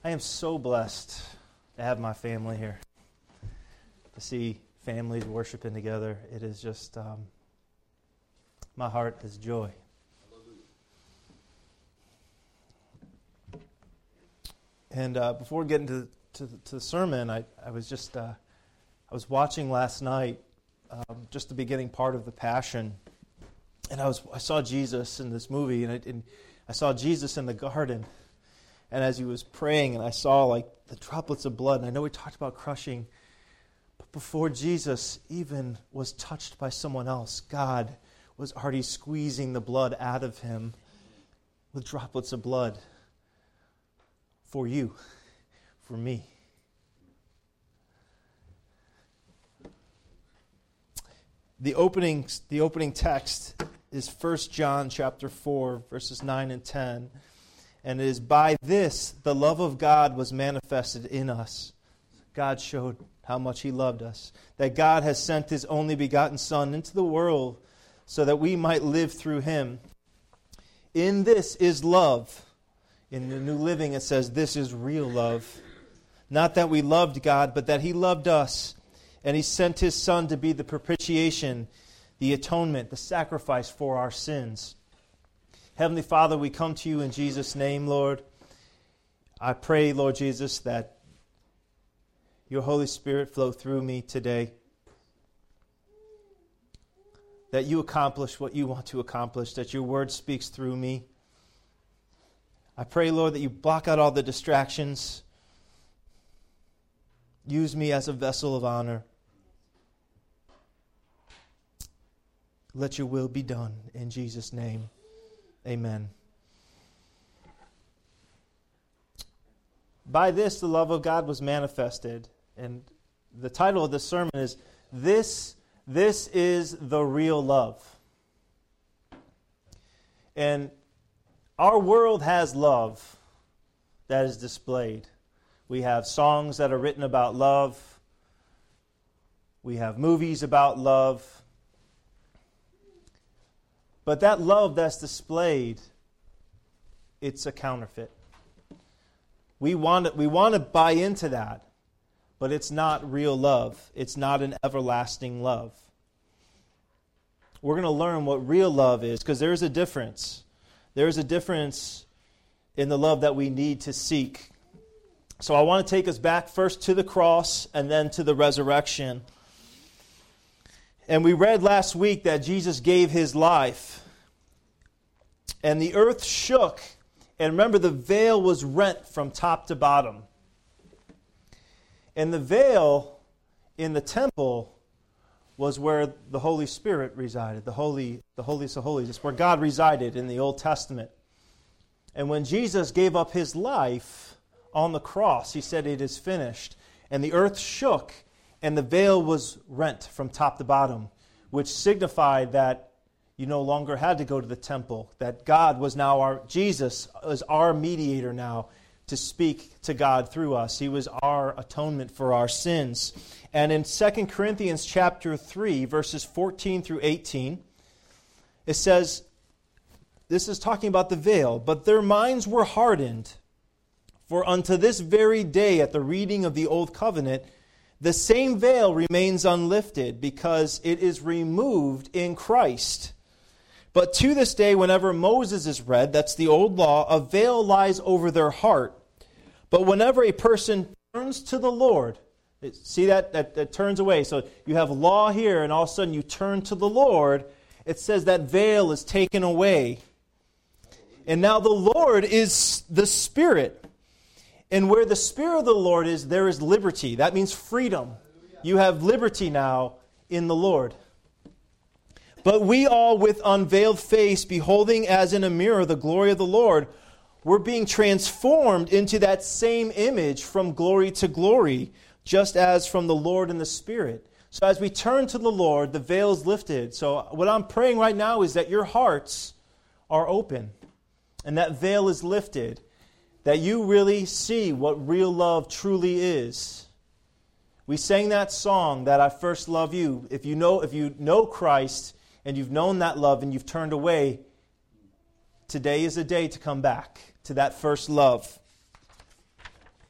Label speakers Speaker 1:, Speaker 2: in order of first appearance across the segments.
Speaker 1: I am so blessed to have my family here, to see families worshiping together. It is just, my heart is joy. And before getting to the sermon, I was watching last night, just the beginning part of the Passion, and I saw Jesus in this movie, and I saw Jesus in the garden. And as he was praying, and I saw like the droplets of blood, and I know we talked about crushing, but before Jesus even was touched by someone else, God was already squeezing the blood out of him with droplets of blood for you, for me. The opening text is 1 John chapter 4, verses 9 and 10. And it is by this the love of God was manifested in us. God showed how much He loved us. That God has sent His only begotten Son into the world so that we might live through Him. In this is love. In the New Living it says this is real love. Not that we loved God, but that He loved us. And He sent His Son to be the propitiation, the atonement, the sacrifice for our sins. Heavenly Father, we come to You in Jesus' name, Lord. I pray, Lord Jesus, that Your Holy Spirit flow through me today. That You accomplish what You want to accomplish, that Your Word speaks through me. I pray, Lord, that You block out all the distractions. Use me as a vessel of honor. Let Your will be done in Jesus' name. Amen. By this the love of God was manifested. And the title of this sermon is, This is the Real Love. And our world has love that is displayed. We have songs that are written about love. We have movies about love. But that love that's displayed, it's a counterfeit. We want to buy into that, but it's not real love. It's not an everlasting love. We're going to learn what real love is, because there's a difference. There's a difference in the love that we need to seek. So I want to take us back first to the cross and then to the resurrection. And we read last week that Jesus gave His life. And the earth shook. And remember, the veil was rent from top to bottom. And the veil in the temple was where the Holy Spirit resided. The holiest of holies. It's where God resided in the Old Testament. And when Jesus gave up His life on the cross, He said, "It is finished." And the earth shook. And the veil was rent from top to bottom, which signified that you no longer had to go to the temple, that God was now Jesus is our mediator now to speak to God through us. He was our atonement for our sins. And in 2 Corinthians chapter 3, verses 14 through 18, it says, this is talking about the veil, "But their minds were hardened, for unto this very day at the reading of the old covenant, the same veil remains unlifted, because it is removed in Christ. But to this day, whenever Moses is read," that's the old law, "a veil lies over their heart. But whenever a person turns to the Lord," see that turns away. So you have law here, and all of a sudden you turn to the Lord. It says that veil is taken away. And now the Lord is the Spirit. And where the Spirit of the Lord is, there is liberty. That means freedom. You have liberty now in the Lord. "But we all with unveiled face, beholding as in a mirror the glory of the Lord, we're being transformed into that same image from glory to glory, just as from the Lord and the Spirit." So as we turn to the Lord, the veil is lifted. So what I'm praying right now is that your hearts are open and that veil is lifted, that you really see what real love truly is. We sang that song, "That I First Love You." If you know Christ and you've known that love and you've turned away, today is a day to come back to that first love.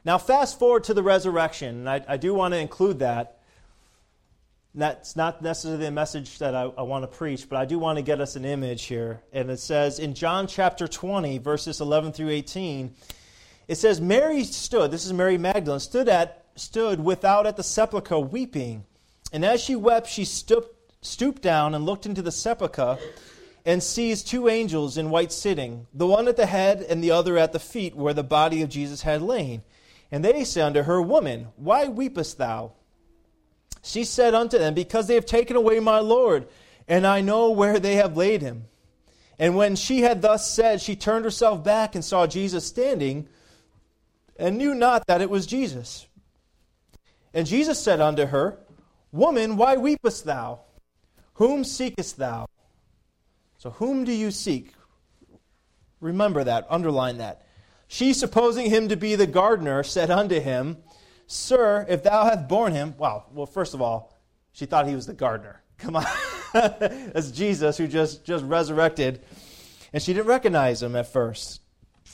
Speaker 1: Now fast forward to the resurrection, and I do want to include that. That's not necessarily a message that I want to preach, but I do want to get us an image here. And it says in John chapter 20, verses 11 through 18, it says, Mary stood, this is Mary Magdalene, stood without at the sepulchre weeping. And as she wept, she stooped down and looked into the sepulchre and sees two angels in white sitting, the one at the head and the other at the feet where the body of Jesus had lain. And they say unto her, Woman, why weepest thou? She said unto them, Because they have taken away my Lord, and I know where they have laid him. And when she had thus said, she turned herself back and saw Jesus standing, and knew not that it was Jesus. And Jesus said unto her, Woman, why weepest thou? Whom seekest thou? So whom do you seek? Remember that, underline that. She, supposing him to be the gardener, said unto him, Sir, if thou hast borne him... Well, first of all, she thought he was the gardener. Come on. That's Jesus who just resurrected. And she didn't recognize him at first.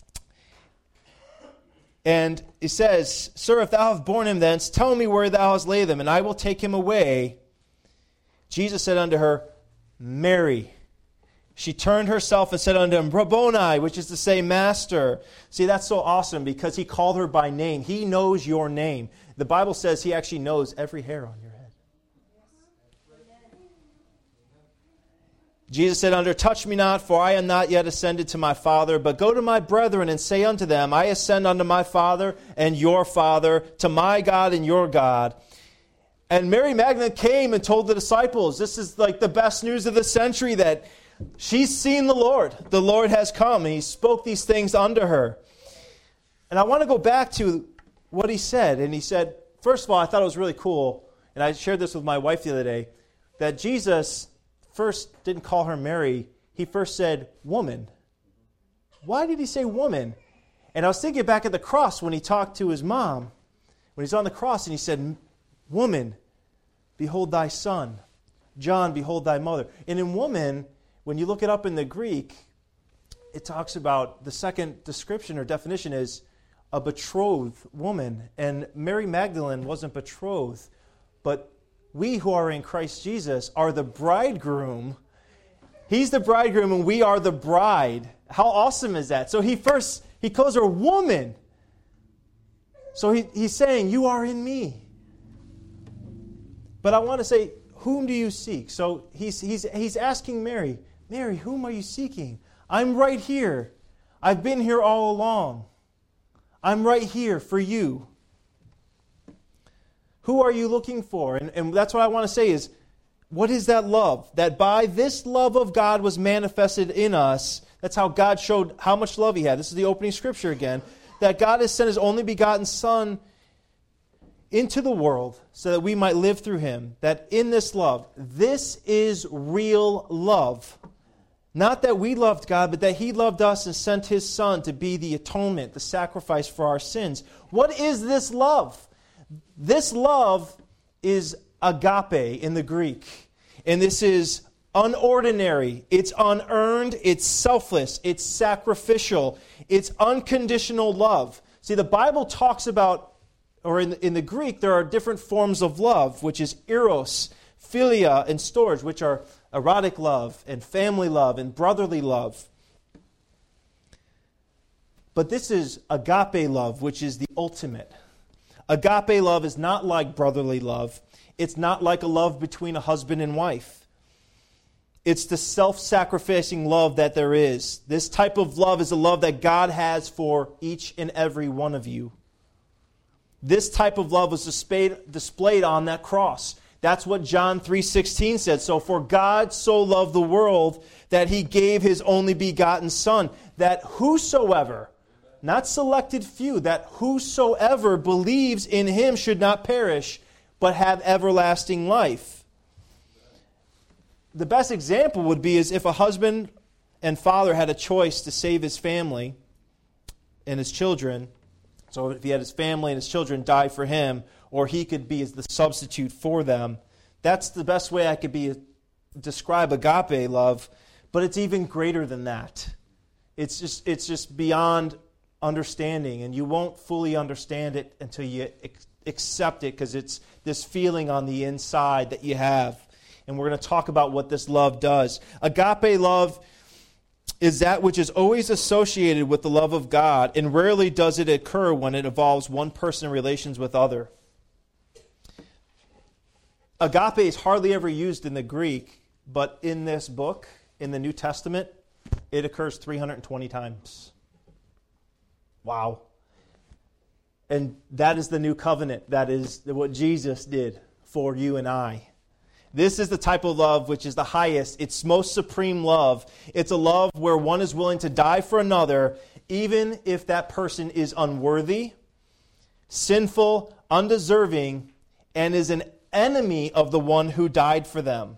Speaker 1: And he says, Sir, if thou hast borne him thence, tell me where thou hast laid him, and I will take him away. Jesus said unto her, Mary. She turned herself and said unto him, Rabboni, which is to say, Master. See, that's so awesome because he called her by name. He knows your name. The Bible says he actually knows every hair on your head. Jesus said unto her, Touch me not, for I am not yet ascended to my Father, but go to my brethren and say unto them, I ascend unto my Father and your Father, to my God and your God. And Mary Magdalene came and told the disciples, this is like the best news of the century, that she's seen the Lord. The Lord has come, and he spoke these things unto her. And I want to go back to what he said. And he said, first of all, I thought it was really cool, and I shared this with my wife the other day, that Jesus first didn't call her Mary. He first said, woman. Why did he say woman? And I was thinking back at the cross when he talked to his mom, when he's on the cross, and he said, Woman, behold thy son. John, behold thy mother. And in woman, when you look it up in the Greek, it talks about the second description or definition is a betrothed woman. And Mary Magdalene wasn't betrothed, but we who are in Christ Jesus are the bridegroom. He's the bridegroom and we are the bride. How awesome is that? So he calls her woman. So he's saying, you are in me. But I want to say, whom do you seek? So he's asking Mary, Mary, whom are you seeking? I'm right here. I've been here all along. I'm right here for you. Who are you looking for? And that's what I want to say is, what is that love? That by this love of God was manifested in us. That's how God showed how much love he had. This is the opening scripture again. That God has sent his only begotten Son into the world so that we might live through him. That in this love, this is real love. Not that we loved God, but that he loved us and sent his Son to be the atonement, the sacrifice for our sins. What is this love? This love is agape in the Greek. And this is unordinary. It's unearned. It's selfless. It's sacrificial. It's unconditional love. See, the Bible talks about, or in the Greek, there are different forms of love, which is eros, philia, and storge, which are erotic love and family love and brotherly love. But this is agape love, which is the ultimate. Agape love is not like brotherly love. It's not like a love between a husband and wife. It's the self-sacrificing love that there is. This type of love is a love that God has for each and every one of you. This type of love was displayed on that cross. That's what John 3:16 said. So for God so loved the world that he gave his only begotten Son, that whosoever, not selected few, that whosoever believes in him should not perish, but have everlasting life. The best example would be is if a husband and father had a choice to save his family and his children. So if he had his family and his children die for him, or he could be as the substitute for them. That's the best way I could describe agape love, but it's even greater than that. It's just beyond understanding, and you won't fully understand it until you accept it, because it's this feeling on the inside that you have. And we're going to talk about what this love does. Agape love is that which is always associated with the love of God, and rarely does it occur when it involves one person in relations with other. Agape is hardly ever used in the Greek, but in this book, in the New Testament, it occurs 320 times. Wow. And that is the new covenant. That is what Jesus did for you and I. This is the type of love which is the highest. It's most supreme love. It's a love where one is willing to die for another, even if that person is unworthy, sinful, undeserving, and is an enemy of the one who died for them.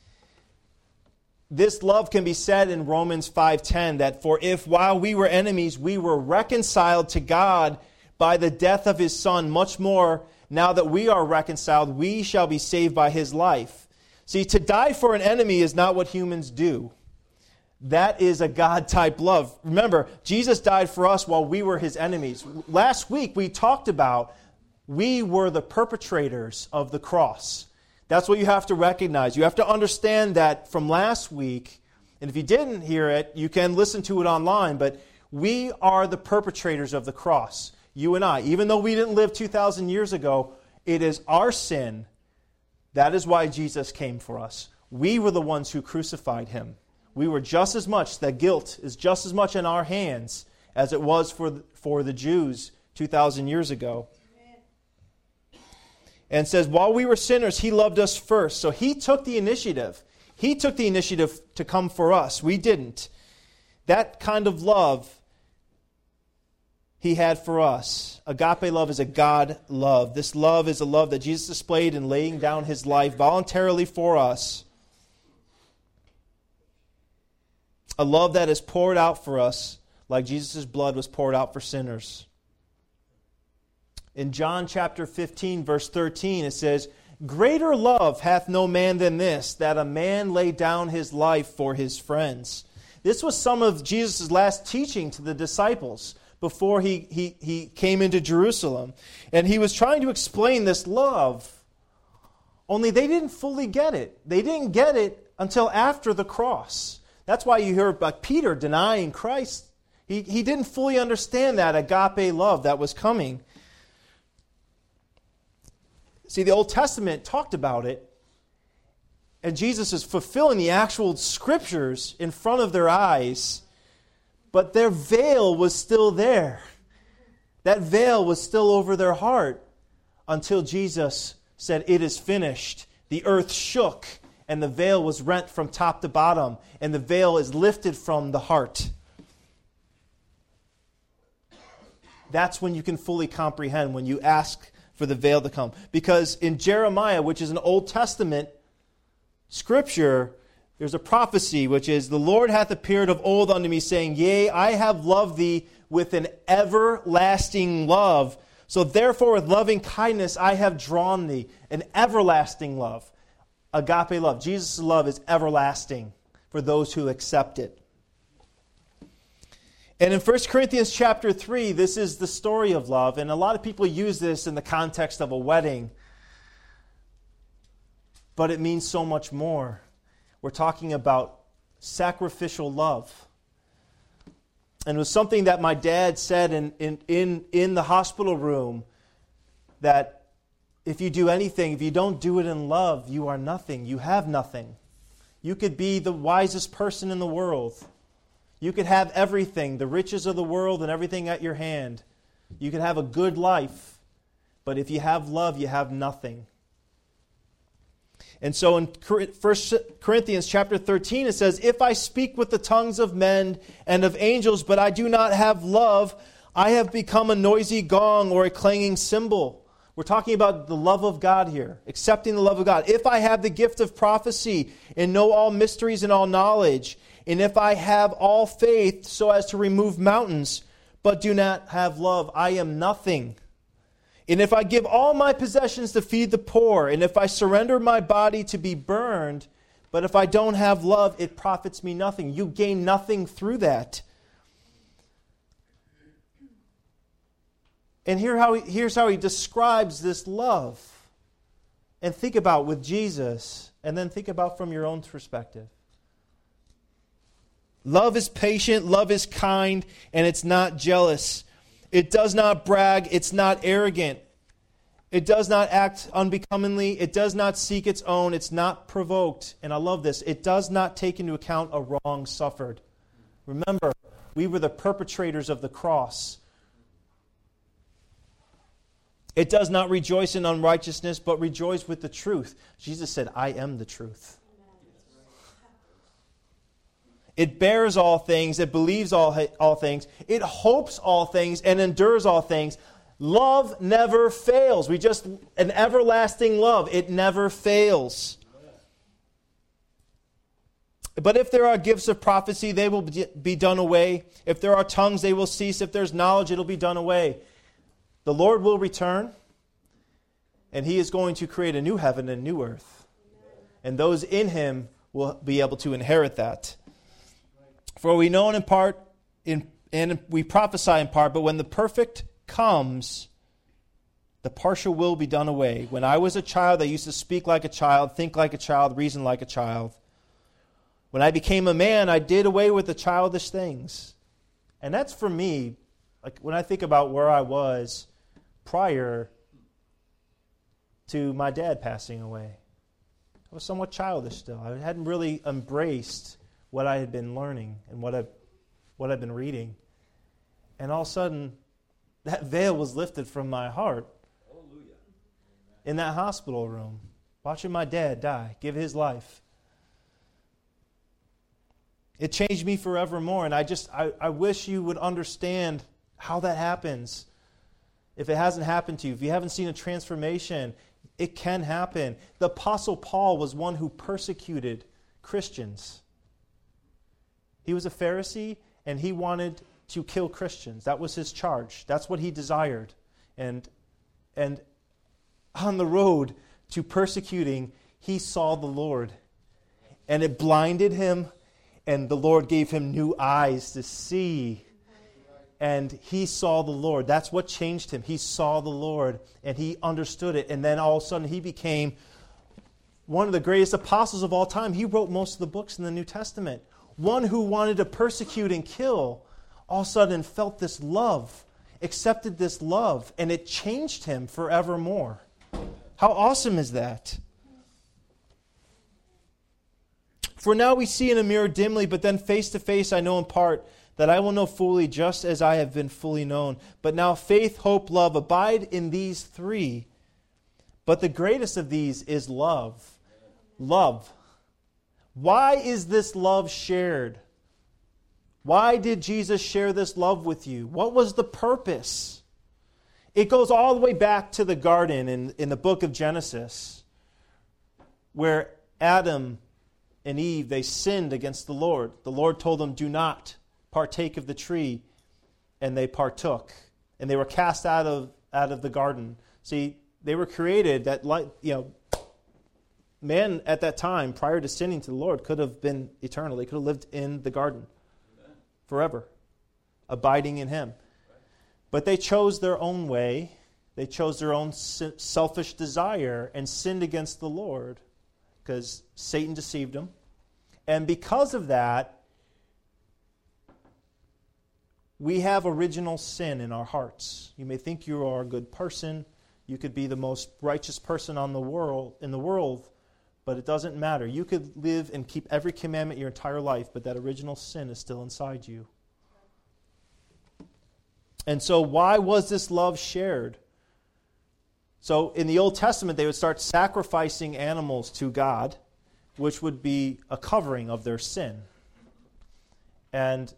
Speaker 1: This love can be said in Romans 5:10, that for if while we were enemies, we were reconciled to God by the death of His Son, much more, now that we are reconciled, we shall be saved by His life. See, to die for an enemy is not what humans do. That is a God-type love. Remember, Jesus died for us while we were His enemies. Last week we talked about we were the perpetrators of the cross. That's what you have to recognize. You have to understand that from last week, and if you didn't hear it, you can listen to it online, but we are the perpetrators of the cross, you and I. Even though we didn't live 2,000 years ago, it is our sin. That is why Jesus came for us. We were the ones who crucified Him. We were just as much, that guilt is just as much in our hands as it was for the Jews 2,000 years ago. And says, while we were sinners, He loved us first. So He took the initiative. He took the initiative to come for us. We didn't. That kind of love He had for us. Agape love is a God love. This love is a love that Jesus displayed in laying down His life voluntarily for us. A love that is poured out for us like Jesus' blood was poured out for sinners. In John chapter 15, verse 13, it says, greater love hath no man than this, that a man lay down his life for his friends. This was some of Jesus' last teaching to the disciples before he came into Jerusalem. And He was trying to explain this love, only they didn't fully get it. They didn't get it until after the cross. That's why you hear about Peter denying Christ. He didn't fully understand that agape love that was coming. See, the Old Testament talked about it, and Jesus is fulfilling the actual Scriptures in front of their eyes, but their veil was still there. That veil was still over their heart until Jesus said, it is finished. The earth shook, and the veil was rent from top to bottom, and the veil is lifted from the heart. That's when you can fully comprehend, when you ask for the veil to come. Because in Jeremiah, which is an Old Testament scripture, there's a prophecy which is, the Lord hath appeared of old unto me, saying, yea, I have loved thee with an everlasting love. So therefore with loving kindness I have drawn thee. An everlasting love. Agape love. Jesus' love is everlasting for those who accept it. And in 1 Corinthians chapter 3, this is the story of love. And a lot of people use this in the context of a wedding. But it means so much more. We're talking about sacrificial love. And it was something that my dad said in the hospital room, that if you do anything, if you don't do it in love, you are nothing. You have nothing. You could be the wisest person in the world. You could have everything, the riches of the world and everything at your hand. You could have a good life. But if you have love, you have nothing. And so in 1 Corinthians chapter 13, it says, if I speak with the tongues of men and of angels, but I do not have love, I have become a noisy gong or a clanging cymbal. We're talking about the love of God here, accepting the love of God. If I have the gift of prophecy and know all mysteries and all knowledge, and if I have all faith so as to remove mountains, but do not have love, I am nothing. And if I give all my possessions to feed the poor, and if I surrender my body to be burned, but if I don't have love, it profits me nothing. You gain nothing through that. And here's how he describes this love. And think about with Jesus, and then think about from your own perspective. Love is patient, love is kind, and it's not jealous. It does not brag, it's not arrogant. It does not act unbecomingly, it does not seek its own, it's not provoked. And I love this, it does not take into account a wrong suffered. Remember, we were the perpetrators of the cross. It does not rejoice in unrighteousness, but rejoice with the truth. Jesus said, I am the truth. It bears all things, it believes all things, it hopes all things, and endures all things. Love never fails. An everlasting love, it never fails. But if there are gifts of prophecy, they will be done away. If there are tongues, they will cease. If there's knowledge, it'll be done away. The Lord will return, and He is going to create a new heaven and a new earth. And those in Him will be able to inherit that. For we know in part, and we prophesy in part, but when the perfect comes, the partial will be done away. When I was a child, I used to speak like a child, think like a child, reason like a child. When I became a man, I did away with the childish things. And that's for me, like when I think about where I was prior to my dad passing away. I was somewhat childish still. I hadn't really embraced what I had been learning and what I'd been reading. And all of a sudden, that veil was lifted from my heart. Hallelujah. In that hospital room, watching my dad die, give his life. It changed me forevermore, and I wish you would understand how that happens. If it hasn't happened to you, if you haven't seen a transformation, it can happen. The Apostle Paul was one who persecuted Christians. He was a Pharisee, and he wanted to kill Christians. That was his charge. That's what he desired. And on the road to persecuting, he saw the Lord. And it blinded him, and the Lord gave him new eyes to see. And he saw the Lord. That's what changed him. He saw the Lord, and he understood it. And then all of a sudden, he became one of the greatest apostles of all time. He wrote most of the books in the New Testament. One who wanted to persecute and kill, all of a sudden felt this love, accepted this love, and it changed him forevermore. How awesome is that? For now we see in a mirror dimly, but then face to face I know in part, that I will know fully just as I have been fully known. But now faith, hope, love abide in these three. But the greatest of these is love. Love. Why is this love shared? Why did Jesus share this love with you? What was the purpose? It goes all the way back to the garden in the book of Genesis, where Adam and Eve, they sinned against the Lord. The Lord told them, do not partake of the tree, and they partook. And they were cast out of the garden. See, they were created that, man at that time, prior to sinning to the Lord, could have been eternal. They could have lived in the garden forever, abiding in Him. But they chose their own way. They chose their own selfish desire and sinned against the Lord because Satan deceived them. And because of that, we have original sin in our hearts. You may think you are a good person. You could be the most righteous person in the world, but it doesn't matter. You could live and keep every commandment your entire life, but that original sin is still inside you. And so why was this love shared? So in the Old Testament, they would start sacrificing animals to God, which would be a covering of their sin. And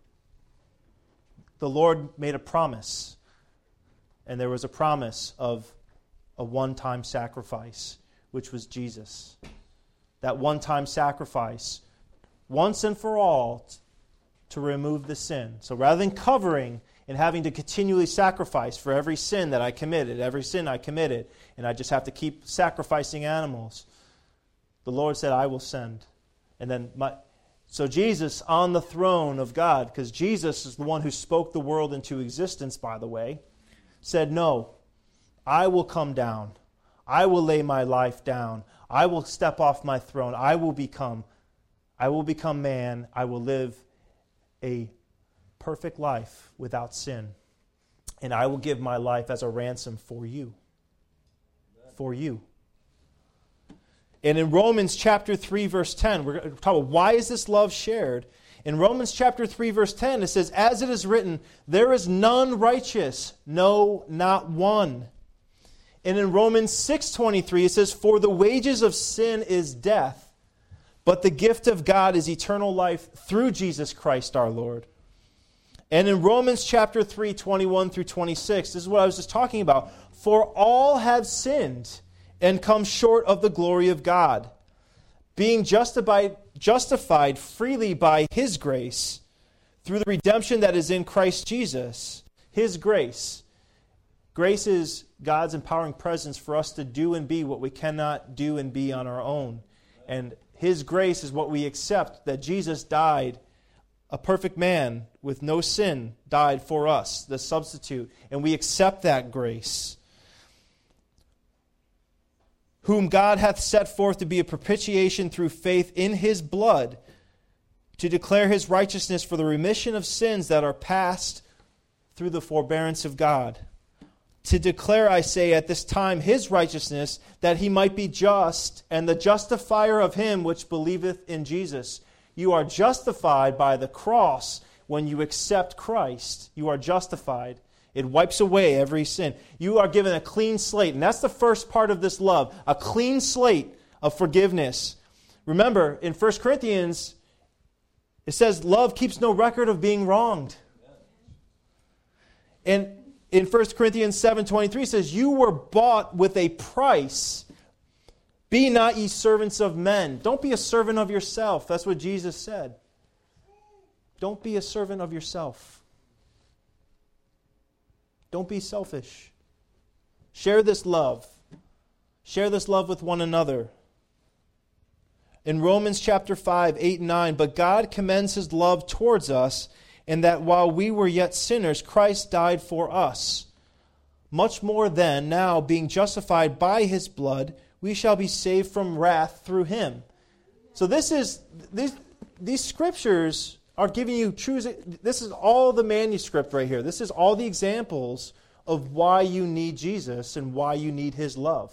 Speaker 1: the Lord made a promise, and there was a promise of a one-time sacrifice, which was Jesus. That one-time sacrifice, once and for all, to remove the sin. So rather than covering and having to continually sacrifice for every sin that I committed, and I just have to keep sacrificing animals, the Lord said, I will send. And then So Jesus on the throne of God, because Jesus is the one who spoke the world into existence, by the way. said, no, I will come down. I will lay my life down. I will step off my throne. I will become man. I will live a perfect life without sin. And I will give my life as a ransom for you. For you. And in Romans chapter 3, verse 10, we're talking about why is this love shared? In Romans chapter 3, verse 10, it says, as it is written, there is none righteous, no, not one. And in Romans 6:23, it says, for the wages of sin is death, but the gift of God is eternal life through Jesus Christ our Lord. And in Romans chapter 3, 21 through 26, this is what I was just talking about. For all have sinned and come short of the glory of God, being justified freely by His grace through the redemption that is in Christ Jesus. His grace. Grace is God's empowering presence for us to do and be what we cannot do and be on our own. And His grace is what we accept, that Jesus died, a perfect man with no sin, died for us, the substitute. And we accept that grace. Whom God hath set forth to be a propitiation through faith in His blood, to declare His righteousness for the remission of sins that are past through the forbearance of God. To declare, I say, at this time His righteousness, that He might be just, and the justifier of him which believeth in Jesus. You are justified by the cross when you accept Christ. You are justified. It wipes away every sin. You are given a clean slate. And that's the first part of this love. A clean slate of forgiveness. Remember, in 1 Corinthians, it says love keeps no record of being wronged. And in 1 Corinthians 7:23 it says, you were bought with a price. Be not ye servants of men. Don't be a servant of yourself. That's what Jesus said. Don't be a servant of yourself. Don't be selfish. Share this love. Share this love with one another. In Romans chapter 5, 8 and 9, but God commends His love towards us, in that while we were yet sinners, Christ died for us. Much more then, now being justified by His blood, we shall be saved from wrath through Him. So these scriptures are giving you true. This is all the manuscript right here. This is all the examples of why you need Jesus and why you need His love.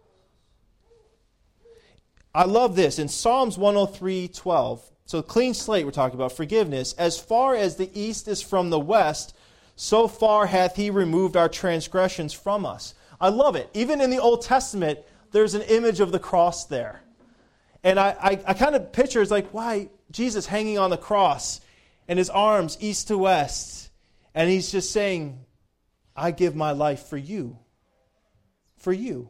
Speaker 1: I love this. In Psalms 103:12, so clean slate we're talking about, forgiveness. As far as the east is from the west, so far hath He removed our transgressions from us. I love it. Even in the Old Testament, there's an image of the cross there. And I kind of picture, it's like, why Jesus hanging on the cross and His arms east to west. And He's just saying, I give my life for you. For you.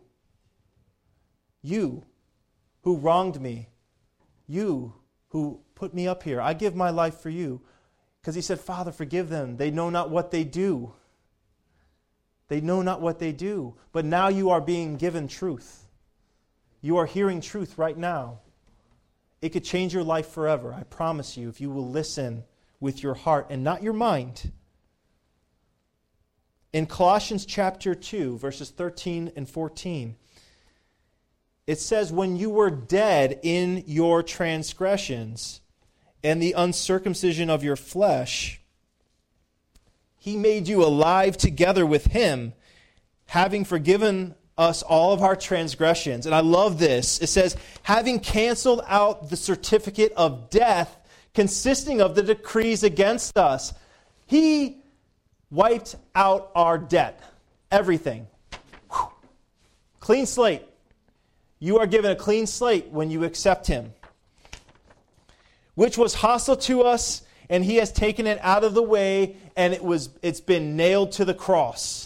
Speaker 1: You who wronged me. You who put me up here. I give my life for you. Because He said, Father, forgive them. They know not what they do. They know not what they do. But now you are being given truth. You are hearing truth right now. It could change your life forever, I promise you, if you will listen with your heart and not your mind. In Colossians chapter 2, verses 13 and 14, it says, when you were dead in your transgressions and the uncircumcision of your flesh, He made you alive together with Him, having forgiven us all of our transgressions. And I love this. It says, having canceled out the certificate of death consisting of the decrees against us. He wiped out our debt. Everything. Whew. Clean slate. You are given a clean slate when you accept Him. Which was hostile to us, and He has taken it out of the way, and it's been nailed to the cross.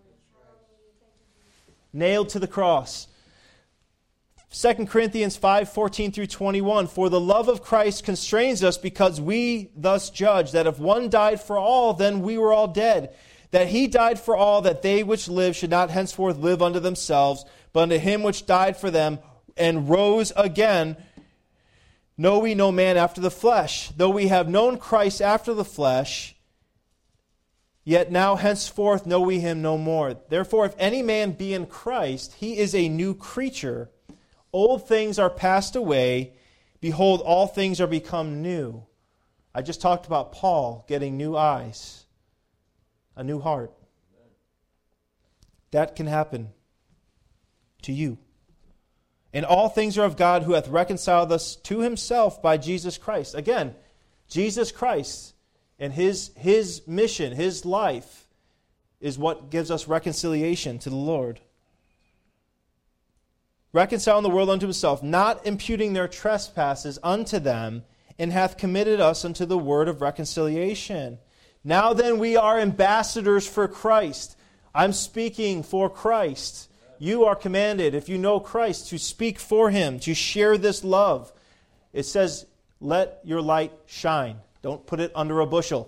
Speaker 1: Nailed to the cross. 2 Corinthians 5:14 through 21. For the love of Christ constrains us, because we thus judge that if one died for all, then we were all dead. That He died for all, that they which live should not henceforth live unto themselves, but unto Him which died for them and rose again. Know we no man after the flesh. Though we have known Christ after the flesh, Yet now henceforth know we him no more. Therefore, if any man be in Christ, he is a new creature. Old things are passed away. Behold, all things are become new. I just talked about Paul getting new eyes, a new heart. That can happen to you. And all things are of God, who hath reconciled us to himself by Jesus Christ. Again, Jesus Christ and his mission, his life, is what gives us reconciliation to the Lord. Reconciling the world unto himself, not imputing their trespasses unto them, and hath committed us unto the word of reconciliation. Now then we are ambassadors for Christ. I'm speaking for Christ. You are commanded, if you know Christ, to speak for him, to share this love. It says, let your light shine. Don't put it under a bushel.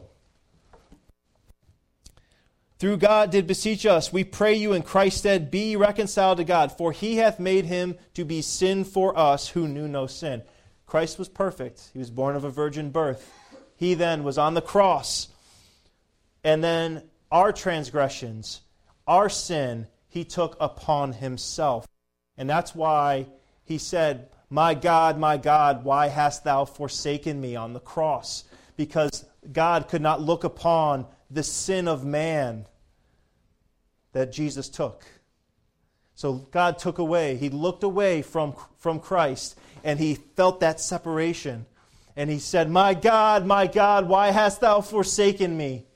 Speaker 1: Through God did beseech us, we pray you in Christ's stead, be ye reconciled to God, for he hath made him to be sin for us who knew no sin. Christ was perfect. He was born of a virgin birth. He then was on the cross. And then our transgressions, our sin, he took upon himself. And that's why he said, my God, why hast thou forsaken me on the cross? Because God could not look upon the sin of man that Jesus took. So God took away, he looked away from Christ, and he felt that separation. And he said, my God, why hast thou forsaken me?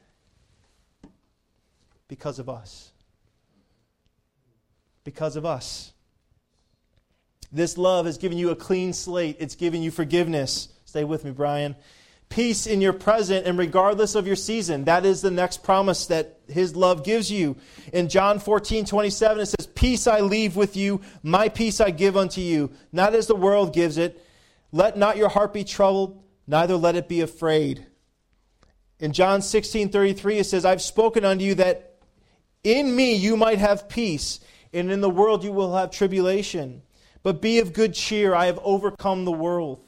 Speaker 1: Because of us. Because of us. This love has given you a clean slate. It's given you forgiveness. Stay with me, Brian. Peace in your present and regardless of your season. That is the next promise that his love gives you. In John 14:27, it says, peace I leave with you, my peace I give unto you. Not as the world gives it. Let not your heart be troubled, neither let it be afraid. In John 16:33, it says, I've spoken unto you that in me you might have peace, and in the world you will have tribulation. But be of good cheer, I have overcome the world.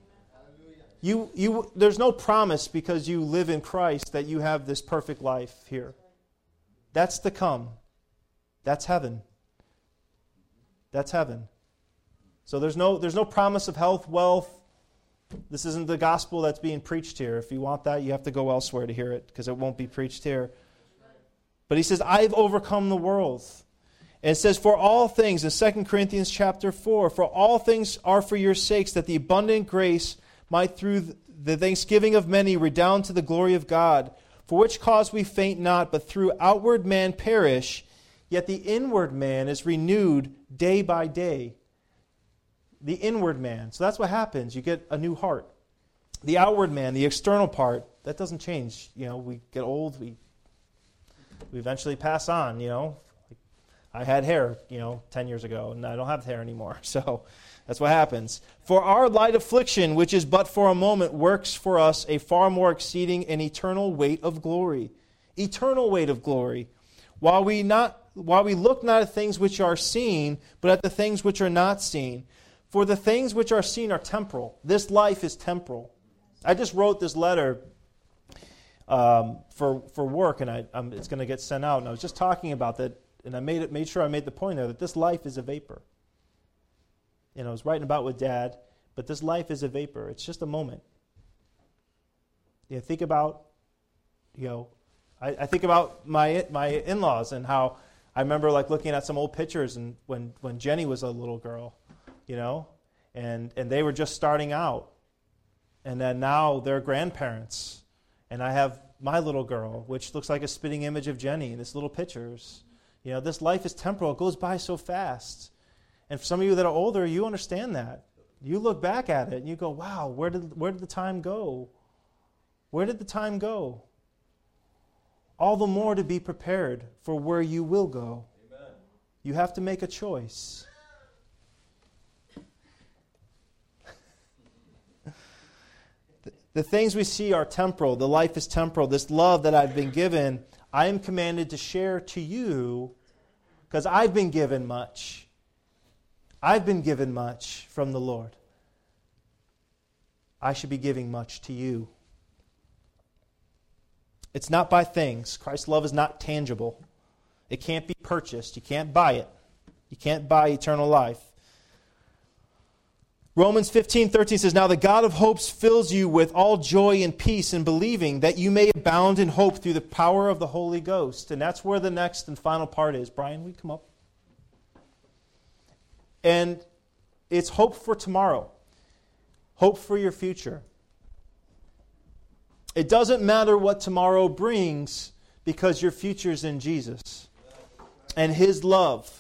Speaker 1: There's no promise because you live in Christ that you have this perfect life here. That's to come. That's heaven. That's heaven. So there's no promise of health, wealth. This isn't the gospel that's being preached here. If you want that, you have to go elsewhere to hear it because it won't be preached here. But he says, I've overcome the world. And it says, for all things, in 2 Corinthians chapter 4, for all things are for your sakes, that the abundant grace might through the thanksgiving of many redound to the glory of God. For which cause we faint not, but through outward man perish, yet the inward man is renewed day by day. The inward man. So that's what happens. You get a new heart. The outward man, the external part, that doesn't change. You know, we get old, we eventually pass on, you know. I had hair, 10 years ago, and I don't have hair anymore. So that's what happens. For our light affliction, which is but for a moment, works for us a far more exceeding and eternal weight of glory. Eternal weight of glory. While we look not at things which are seen, but at the things which are not seen. For the things which are seen are temporal. This life is temporal. I just wrote this letter for work, and it's going to get sent out. And I was just talking about that. And I made sure I made the point there that this life is a vapor. I was writing about with Dad, but this life is a vapor. It's just a moment. Think about, I think about my in-laws and how I remember looking at some old pictures and when Jenny was a little girl, and they were just starting out, and then now they're grandparents, and I have my little girl, which looks like a spitting image of Jenny in these little pictures. This life is temporal. It goes by so fast. And for some of you that are older, you understand that. You look back at it and you go, wow, where did the time go? Where did the time go? All the more to be prepared for where you will go. Amen. You have to make a choice. The things we see are temporal. The life is temporal. This love that I've been given, I am commanded to share to you because I've been given much. I've been given much from the Lord. I should be giving much to you. It's not by things. Christ's love is not tangible. It can't be purchased. You can't buy it. You can't buy eternal life. Romans 15:13 says, "Now the God of hopes fills you with all joy and peace in believing, that you may abound in hope through the power of the Holy Ghost." And that's where the next and final part is. Brian, will you come up? And it's hope for tomorrow. Hope for your future. It doesn't matter what tomorrow brings because your future's in Jesus and His love.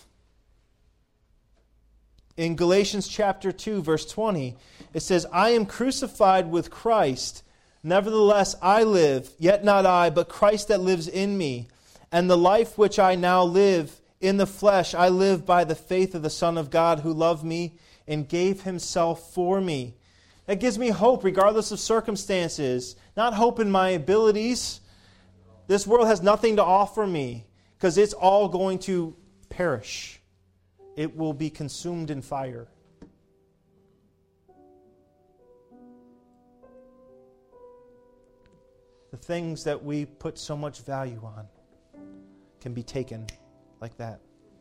Speaker 1: In Galatians chapter 2, verse 20, it says, "I am crucified with Christ. Nevertheless, I live, yet not I, but Christ that lives in me. And the life which I now live in the flesh, I live by the faith of the Son of God who loved me and gave Himself for me." That gives me hope regardless of circumstances. Not hope in my abilities. This world has nothing to offer me because it's all going to perish. It will be consumed in fire. The things that we put so much value on can be taken like that.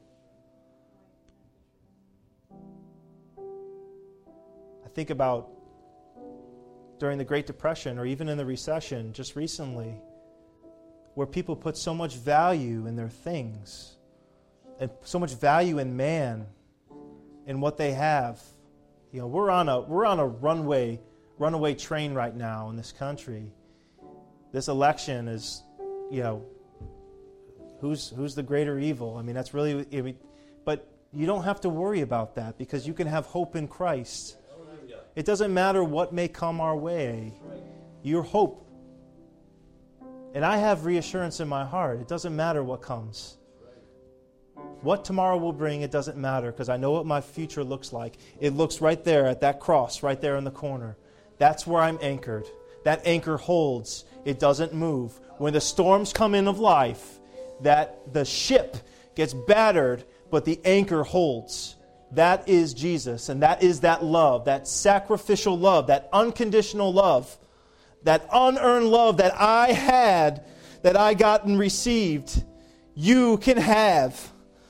Speaker 1: I think about during the Great Depression or even in the recession just recently, where people put so much value in their things and so much value in man, in what they have. You know, we're on a runaway train right now in this country. This election is, you know, who's the greater evil? I mean, that's really, but you don't have to worry about that because you can have hope in Christ. It doesn't matter what may come our way. Your hope. And I have reassurance in my heart. It doesn't matter what comes. What tomorrow will bring, it doesn't matter because I know what my future looks like. It looks right there at that cross, right there in the corner. That's where I'm anchored. That anchor holds. It doesn't move. When the storms come in of life, that the ship gets battered, but the anchor holds. That is Jesus, and that is that love, that sacrificial love, that unconditional love, that unearned love that I had, that I got and received, you can have.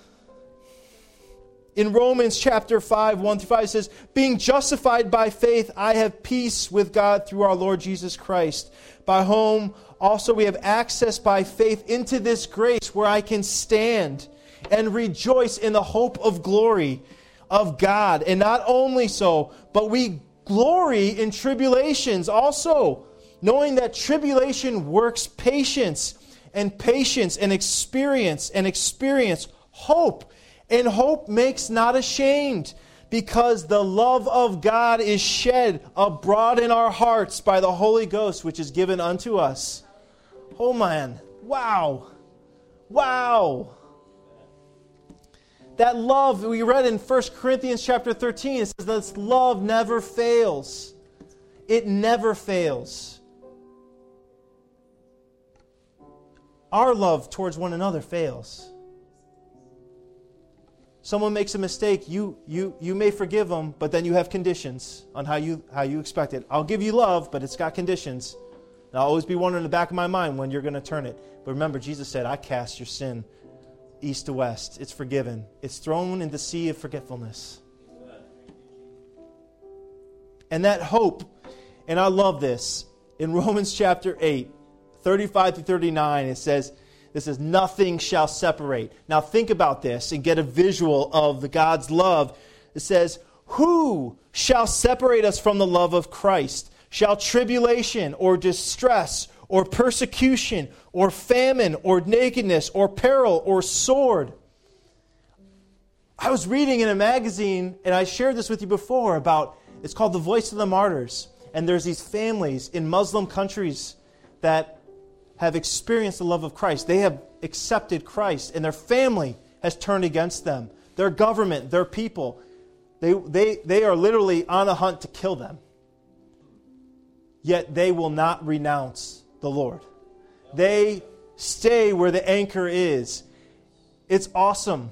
Speaker 1: In Romans chapter 5, 1-5, it says, "Being justified by faith, I have peace with God through our Lord Jesus Christ, by whom also we have access by faith into this grace where I can stand and rejoice in the hope of glory of God. And not only so, but we glory in tribulations also, knowing that tribulation works patience and experience hope. And hope makes not ashamed, because the love of God is shed abroad in our hearts by the Holy Ghost, which is given unto us." Oh man, wow. Wow. That love we read in 1 Corinthians chapter 13, it says this love never fails. It never fails. Our love towards one another fails. Someone makes a mistake, you may forgive them, but then you have conditions on how you expect it. I'll give you love, but it's got conditions. And I'll always be wondering in the back of my mind when you're going to turn it. But remember, Jesus said, "I cast your sin east to west." It's forgiven. It's thrown in the sea of forgetfulness. And that hope, and I love this, in Romans chapter 8, 35-39, it says, this is nothing shall separate. Now think about this and get a visual of the God's love. It says, "Who shall separate us from the love of Christ? Shall tribulation or distress or persecution or famine or nakedness or peril or sword?" I was reading in a magazine, and I shared this with you before, about, it's called The Voice of the Martyrs. And there's these families in Muslim countries that have experienced the love of Christ. They have accepted Christ, and their family has turned against them. Their government, their people, they are literally on a hunt to kill them. Yet they will not renounce the Lord. They stay where the anchor is. It's awesome.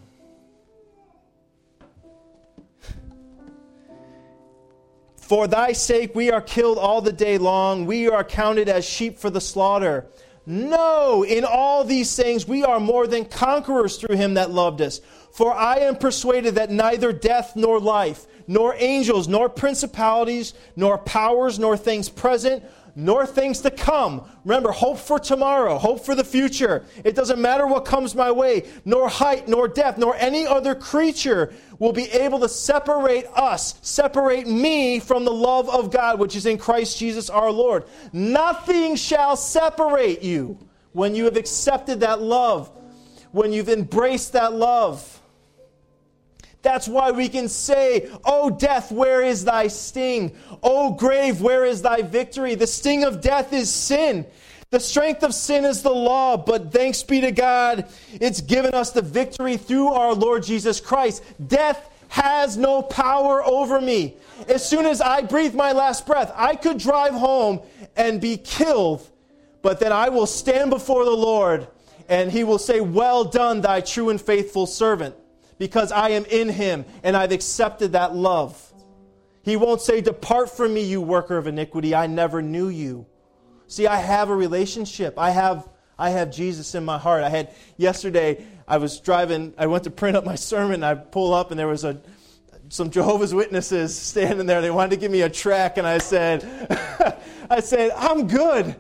Speaker 1: "For thy sake we are killed all the day long. We are counted as sheep for the slaughter. No, in all these things we are more than conquerors through him that loved us. For I am persuaded that neither death nor life, nor angels, nor principalities, nor powers, nor things present, nor things to come. Remember, hope for tomorrow, hope for the future. It doesn't matter what comes my way, nor height, nor depth, nor any other creature will be able to separate me from the love of God, which is in Christ Jesus our Lord. Nothing shall separate you when you have accepted that love, when you've embraced that love. That's why we can say, "O death, where is thy sting? O grave, where is thy victory?" The sting of death is sin. The strength of sin is the law, but thanks be to God, it's given us the victory through our Lord Jesus Christ. Death has no power over me. As soon as I breathe my last breath, I could drive home and be killed, but then I will stand before the Lord, and He will say, "Well done, thy true and faithful servant." Because I am in Him and I've accepted that love. He won't say, "Depart from me, you worker of iniquity. I never knew you." See, I have a relationship. I have Jesus in my heart. Yesterday, I was driving, I went to print up my sermon. I pull up and there was some Jehovah's Witnesses standing there. They wanted to give me a tract, and I said, I'm good.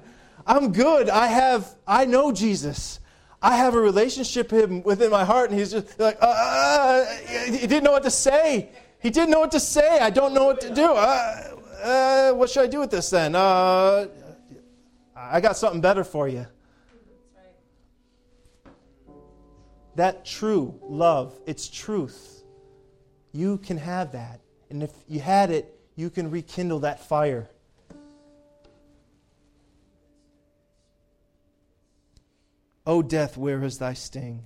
Speaker 1: I know Jesus. I have a relationship with Him within my heart, and He's just like, He didn't know what to say. He didn't know what to say. I don't know what to do. What should I do with this then? I got something better for you. That true love, it's truth. You can have that. And if you had it, you can rekindle that fire. O death, where is thy sting?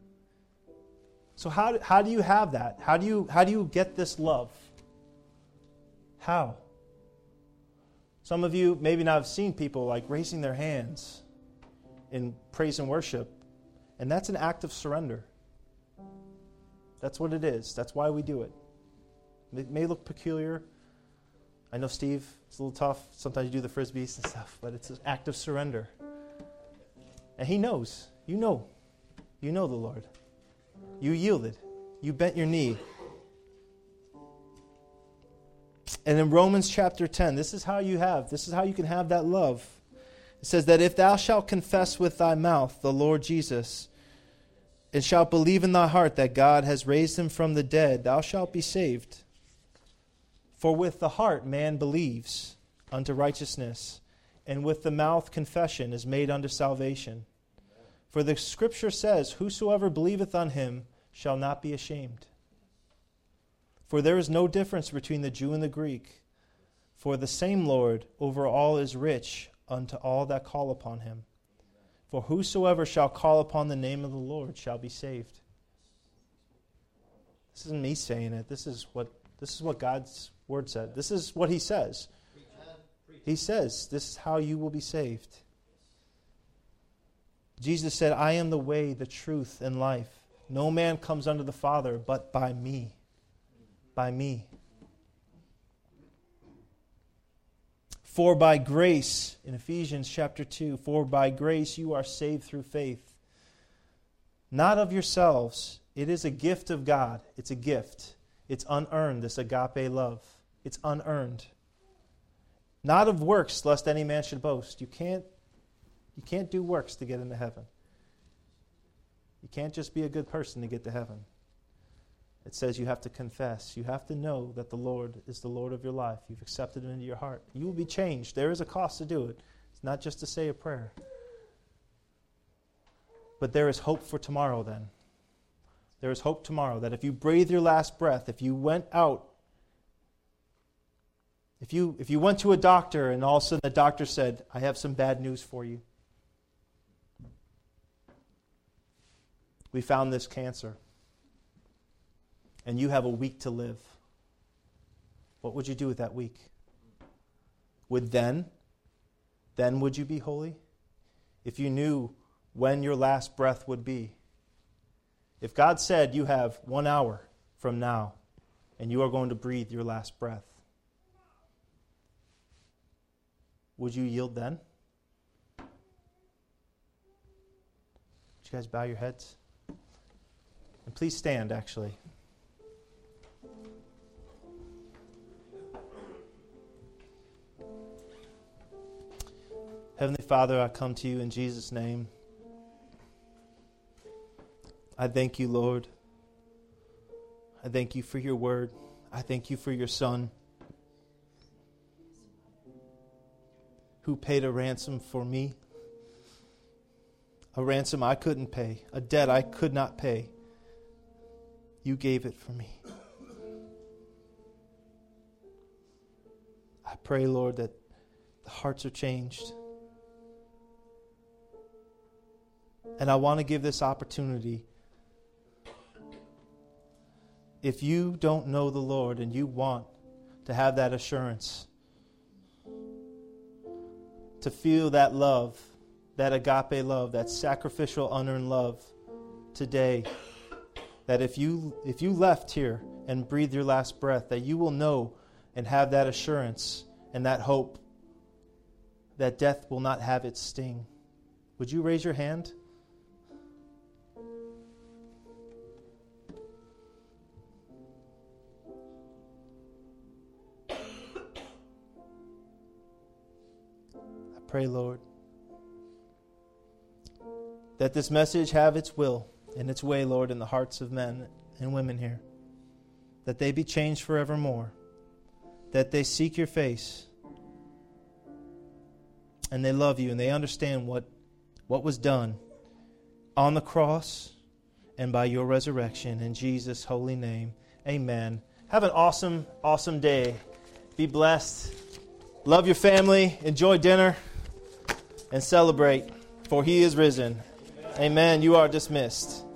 Speaker 1: So how do you have that? How do you get this love? How? Some of you maybe not have seen people like raising their hands in praise and worship, and that's an act of surrender. That's what it is. That's why we do it. It may look peculiar. I know, Steve, it's a little tough. Sometimes you do the frisbees and stuff, but it's an act of surrender. And He knows. You know the Lord. You yielded. You bent your knee. And in Romans chapter 10, this is how you can have that love. It says that if thou shalt confess with thy mouth the Lord Jesus, and shalt believe in thy heart that God has raised Him from the dead, thou shalt be saved. For with the heart man believes unto righteousness, and with the mouth confession is made unto salvation. For the Scripture says, "Whosoever believeth on Him shall not be ashamed." For there is no difference between the Jew and the Greek. For the same Lord over all is rich unto all that call upon Him. For whosoever shall call upon the name of the Lord shall be saved. This isn't me saying it. This is what God's Word said. This is what He says. He says, this is how you will be saved. Jesus said, "I am the way, the truth, and life. No man comes unto the Father but by me." By me. For by grace, in Ephesians chapter 2, for by grace you are saved through faith. Not of yourselves. It is a gift of God. It's a gift. It's unearned, this agape love. It's unearned. Not of works, lest any man should boast. You can't do works to get into heaven. You can't just be a good person to get to heaven. It says you have to confess. You have to know that the Lord is the Lord of your life. You've accepted Him into your heart. You will be changed. There is a cost to do it. It's not just to say a prayer. But there is hope for tomorrow then. There is hope tomorrow that if you breathe your last breath, if you went out, if you went to a doctor and all of a sudden the doctor said, "I have some bad news for you. We found this cancer, and you have a week to live." What would you do with that week? Would then would you be holy? If you knew when your last breath would be. If God said you have 1 hour from now, and you are going to breathe your last breath, would you yield then? you guys bow your heads? And please stand, actually. Heavenly Father, I come to you in Jesus' name. I thank you, Lord. I thank you for your word. I thank you for your Son, who paid a ransom for me, a ransom I couldn't pay, a debt I could not pay. You gave it for me. I pray, Lord, that the hearts are changed. And I want to give this opportunity. If you don't know the Lord and you want to have that assurance, to feel that love, that agape love, that sacrificial, unearned love today, that if you left here and breathed your last breath, that you will know and have that assurance and that hope that death will not have its sting. Would you raise your hand? Pray, Lord, that this message have its will and its way, Lord, in the hearts of men and women here. That they be changed forevermore. That they seek your face. And they love you and they understand what was done on the cross and by your resurrection. In Jesus' holy name, amen. Have an awesome, awesome day. Be blessed. Love your family. Enjoy dinner. And celebrate, for he is risen. Amen. You are dismissed.